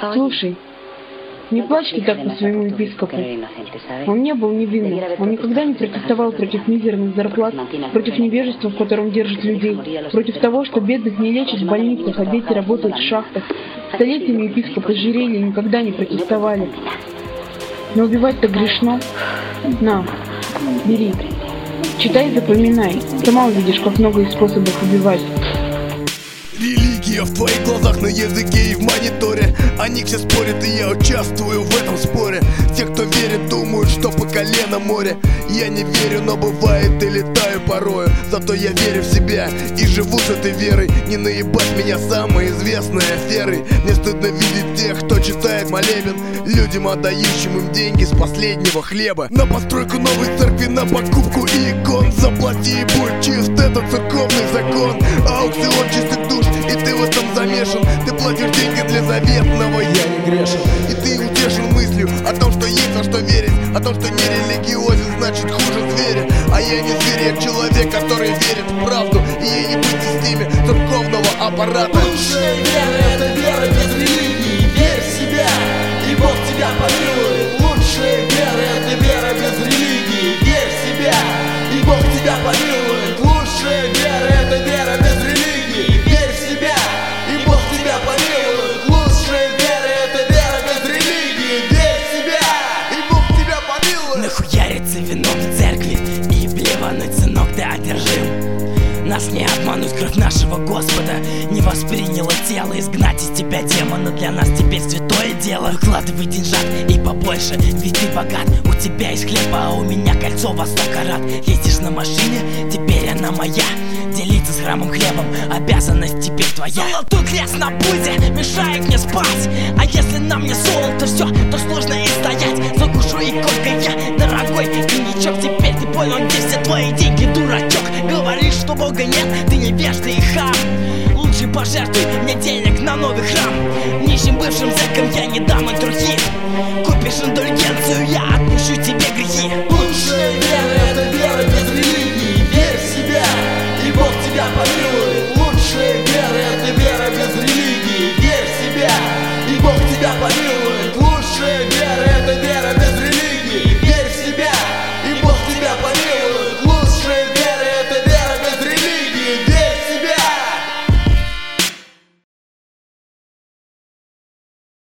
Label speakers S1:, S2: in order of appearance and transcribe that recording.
S1: Слушай, не плачь ты так по своему епископу. Он не был невинным. Он никогда не протестовал против мизерных зарплат, против невежества, в котором держат людей, против того, что бедных не лечат в больницах, а дети работают в шахтах. Столетиями епископы жирели и никогда не протестовали. Но убивать-то грешно. На, бери. Читай и запоминай. Сама увидишь, как много есть способов убивать.
S2: Религия в твоих глазах, на языке и в мониторе. Они все спорят, и я участвую в этом споре. Те, кто верит, думают, что по колено море. Я не верю, но бывает и летаю порою. Зато я верю в себя и живу с этой верой. Не наебать меня самой известной аферой. Мне стыдно видеть тех, кто читает молебен, людям, отдающим им деньги с последнего хлеба. На постройку новой церкви, на покупку икон. Заплати и будь чист, это церковный закон. Аукцион чистых душ, и ты в этом замешан. Ты платишь деньги для заветного, я не грешен. И ты утешен мыслью о том, что есть во что верить, о том, что не религиозен, значит хуже зверя. А я не зверь, я человек, который верит в правду, и ей не быть с ними церковного аппарата.
S3: Лучшая вера — это вера без религии. Верь в себя, и Бог тебя помилует. Лучшая вера — это вера без религии. Верь в себя, и Бог тебя помилует. Лучшая вера — это вера без религии. Верь в себя, и Бог тебя помилует. Лучшая вера — это вера без религии. Верь в себя, и Бог тебя помилует.
S4: Нахуярится вином в церкви и блевануть, сынок, ты одержим. Нас не обмануть, кровь нашего Господа не восприняло тело. Изгнать из тебя демона для нас теперь святое дело. Выкладывай деньжат и побольше, ведь ты богат. У тебя есть хлеба, а у меня кольцо во 100 карат. Ездишь на машине, теперь она моя. Делиться с храмом хлебом, обязанность теперь твоя. Золотой крест на пульте мешает мне спать. А если нам не золото все, то сложно и стоять. За душу и горько я, дорогой коньячок. Теперь ты понял, где все твои деньги, дурачок. Говоришь, что Бога нет, ты невежда и хам. Лучше пожертвуй мне денег на новый храм. Нищим бывшим зэкам я не дам и другим. Купишь индульгенцию, я отпущу тебе грехи.
S3: Лучшая